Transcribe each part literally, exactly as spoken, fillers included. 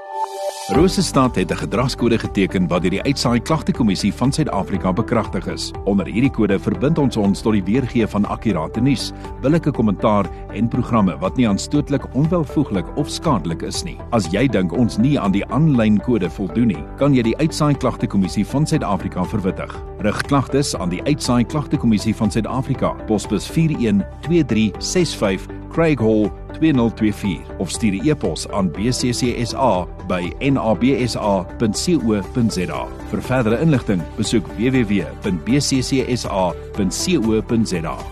Rosestad het 'n gedragskode geteken wat deur die Uitsaai Klagtekommissie van Suid-Afrika bekragtig is. Onder hierdie kode verbind ons ons tot die weergee van akkurate nuus, billike kommentaar en programme wat nie aanstootlik, onwelvoeglik of skadelik is nie. As jy dink ons nie aan die aanlyn kode voldoen nie, kan jy die Uitsaai Klagtekommissie van Suid-Afrika verwittig. Rig klagtes aan die Uitsaai Klagtekommissie van Suid-Afrika, posbus vier een twee drie ses vyf, Craig Hall twee nul twee vier of stuur 'n e-pos aan b c c s a by n a b s a punt co punt z a. Vir verdere inligting, besoek w w w punt b c c s a punt co punt z a.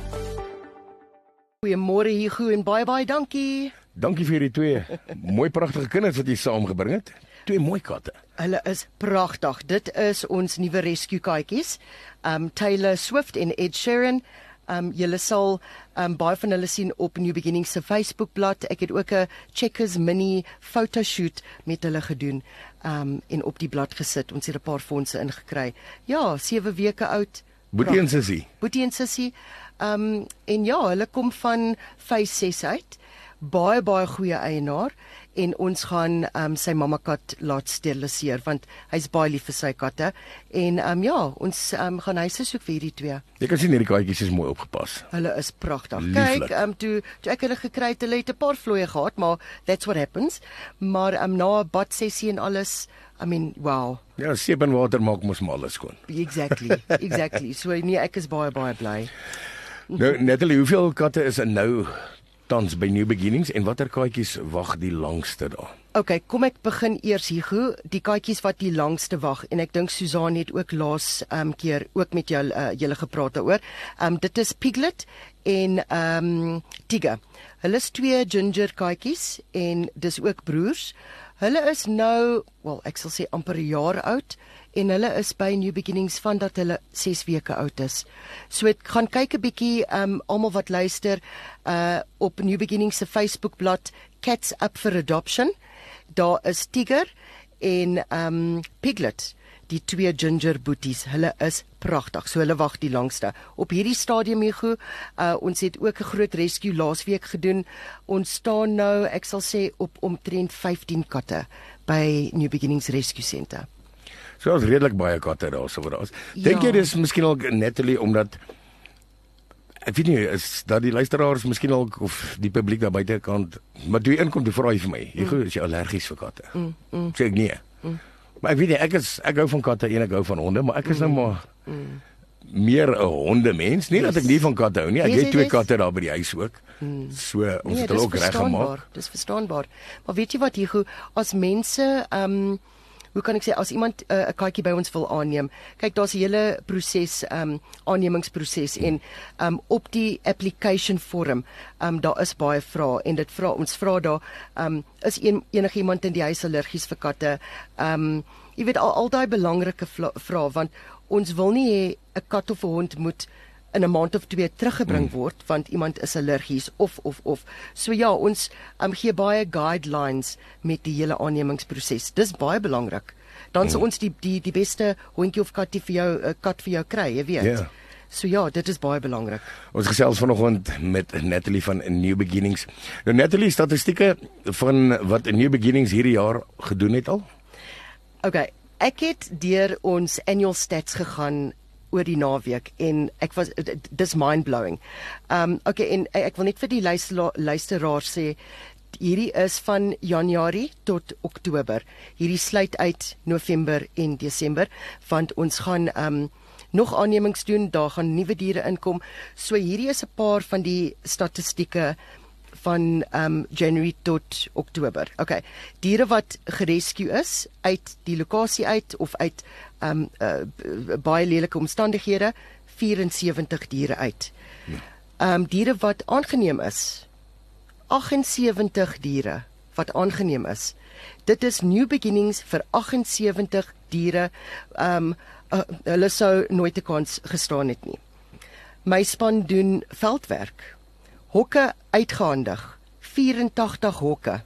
Goeiemôre Hugo en baie baie dankie. Dankie vir die twee mooi pragtige kinders wat jy saamgebring het. Twee mooi katte. Hulle is pragtig. Dit is ons nuwe rescue katjies. Um Taylor Swift en Ed Sheeran. Um, julle sal um, baie van hulle sien op New Beginnings se Facebookblad. Ek het ook 'n Checkers mini fotoshoot met hulle gedoen um, en op die blad gesit. Ons het 'n paar fondse ingekry. Ja, sewe weke oud. Boetie en sussie. Boetie en sussie. Um, en ja, hulle kom van Phase ses uit. Baie baie goeie eienaar en ons gaan um, sy mamma kat laat steriliseer want hy's baie lief vir sy katte en um, ja, ons um, gaan huise soek vir hierdie twee. Jy kan sien hierdie katjies is mooi opgepas. Hulle is pragtig. Lieflik. Kyk, um, toe, toe ek hulle gekry het, hulle het 'n paar vloeie gehad, maar that's what happens. Maar um, na 'n badsessie en alles, I mean, wow. Ja, seep en water maak mos maar alles skoon. Exactly, exactly. So nee, ek is baie baie bly. Nou, Natalie, hoeveel katte is er nou tans by New Beginnings en watter katjies wag die langste daar? Okay, kom ek begin eers Hugo, die katjies wat die langste wag en ek dink Susan het ook laas um, keer ook met jou uh, julle gepraat daaroor. Um, dit is Piglet en um, Tiger. Hulle is twee ginger katjies en dis ook broers. Hulle is nou, wel ek sal sê amper 'n jaar oud en hulle is by New Beginnings van dat hulle ses weke oud is. So ek gaan kyk 'n bietjie um, almal wat luister uh, op New Beginnings se Facebookblad Cats Up for Adoption. Daar is Tiger en um, Piglet, die twee ginger boeties. Hulle is pragtig, so hulle wag die langste. Op hierdie stadium Hugo, uh, ons het ook 'n groot rescue laasweek gedoen. Ons staan nou, ek sal sê op omtrent vyftien katte by New Beginnings Rescue Center. So is redelik baie katte daar so daar is. Dink Ja. jy dis miskien al Natalie omdat ek weet nie, is dat die luisteraars miskien al of die publiek daar buitekant, maar toe jy inkom toe vra jy vir my, Hugo, is jy allergies vir katte? Mm, mm, Sê ek nee. Mm. Maar ek weet nie, ek is ek hou van katte en ek hou van honde, maar ek is nou maar mm. meer 'n hondemens, nie Yes. dat ek nie van katte hou nie. Ek Yes, het yes, twee yes. katte daar by die huis ook. Mm. So ons Nee, het dis hulle ook reggemaak. verstaanbaar, dis verstaanbaar. Maar weet jy wat Hugo, as mense um hoe kan ek sê, as iemand 'n uh, katjie by ons wil aanneem, kyk daar's 'n hele proses, um aannemingsproses en um op die application vorm, um daar is baie vrae en dit vra ons vra daar, um is een, enige iemand in die huis allergies vir katte? Um jy weet al, al daai belangrike vrae want ons wil nie hê 'n kat of 'n hond moet in 'n maand of twee teruggebring word want iemand is allergies of of of. So ja, ons um, gee baie guidelines met die hele aannemingsproses. Dis baie belangrik. Dan sal ons die die die beste hondjie of katjie vir jou 'n uh, kat vir jou kry, jy weet. Ja. So ja, dit is baie belangrik. Ons gesels vanoggend met Natalie van New Beginnings. Nou Natalie, statistieke van wat New Beginnings hierdie jaar gedoen het al? Okay, ek het deur ons annual stats gegaan oor die naweek en ek was dis mind-blowing. Um okay, en ek wil net vir die luisteraar luisteraar sê hierdie is van Januarie tot Oktober. Hierdie sluit uit November en Desember want ons gaan um nog aannemings doen, daar gaan nuwe diere inkom. So hierdie is 'n paar van die statistieke van um, January tot Oktober. Okay, diere wat gerescue is uit die lokasie uit of uit um, uh, baie lelike omstandighede, vyf-en-sewentig diere uit. Um, diere wat aangeneem is, agt-en-sewentig diere wat aangeneem is. Dit is New Beginnings vir agt-en-sewentig diere. Um, uh, hulle sou nooit 'n kans gestaan het nie. My span doen veldwerk. Hokke uitgehandig, vyf-en-tagtig hokke.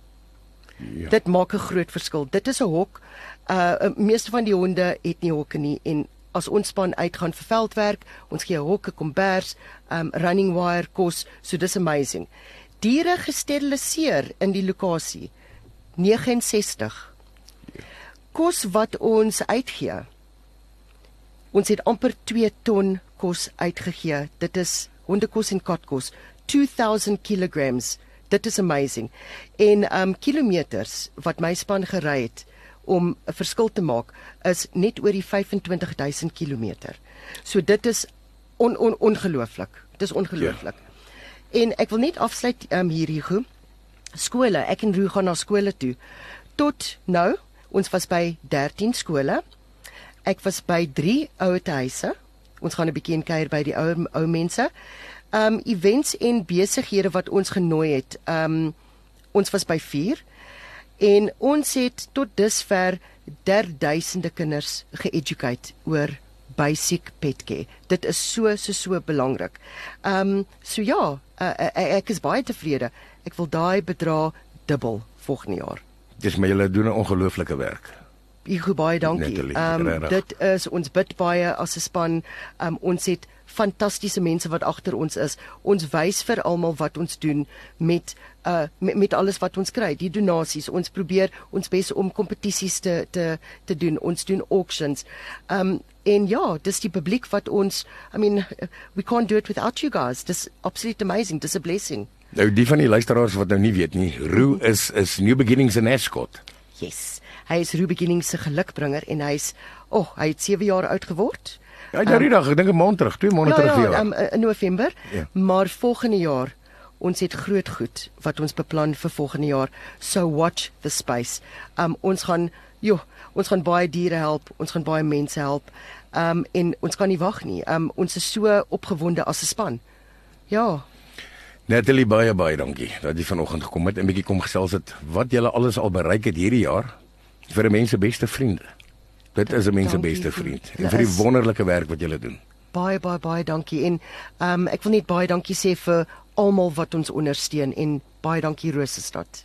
Ja. Dit maak 'n groot verskil. Dit is 'n hok. Uh meeste van die honde het nie hokke nie en as ons span uitgaan vir veldwerk, ons gee 'n hok, 'n kombers, um running wire, kos, so dis amazing. Diere gesteriliseer in die lokasie, negenensestig. kos wat ons uitgee. Ons het amper twee ton kos uitgegee. Dit is hondekos en katkos. two thousand kilograms. Dit is amazing. En um kilometers wat my span gery het om 'n verskil te maak is net oor die vyf-en-twintig duisend kilometer. So dit is on, on, ongelooflik. Dit is ongelooflik. Ja. En ek wil net afsluit um, hier Hugo. Skole, ek en Roo gaan na skole toe. Tot nou, ons was by dertien skole. Ek was by drie ouerhuise. Ons gaan 'n bietjie kuier by die ou ou mense. Um events en besighede wat ons genooi het. Um ons was by vier en ons het tot dusver derduisende kinders ge-educate oor basic pet care. Dit is so so so belangrik. Um so ja, uh, ek is baie tevrede. Ek wil daai bedrag dubbel volgende jaar. Dis maar julle doen 'n ongelooflike werk. Hugo, baie dankie. Um, dit is, ons bid baie as 'n span. Um, ons het fantastiese mense wat agter ons is. Ons wys vir almal wat ons doen met, uh, met met alles wat ons kry. Die donasies. Ons probeer ons bes om kompetisies te te te doen. Ons doen auctions. Um, en ja, dis die publiek wat ons, I mean, we can't do it without you guys. Dis absolutely amazing. Dis 'n blessing. Nou die van die luisteraars wat nou nie weet nie, Roo is is New Beginnings in Ascot. Yes. Hy is Roo Beginnings se gelukbringer en hy's, oh, hy het sewe jaar oud geword. Ja, hy het um, dag, ek dink 'n maand terug, twee maande ja, terug vir ja, jaar. Um, in November. Ja. Maar volgende jaar, ons het groot goed wat ons beplan vir volgende jaar. So watch the space. Um, ons gaan, joh, ons gaan baie diere help, ons gaan baie mense help. Um, en ons kan nie wag nie. Um, ons is so opgewonde as 'n span. Ja. Natalie, baie baie dankie dat jy vanoggend gekom het en 'n bietjie kom gesels het wat julle alles al bereik het hierdie jaar vir 'n mens se beste vriende. Dit is 'n mens se beste vriend en vir die wonderlike werk wat julle doen. Baie baie baie dankie en um, ek wil net baie dankie sê vir almal wat ons ondersteun en baie dankie Rosestad.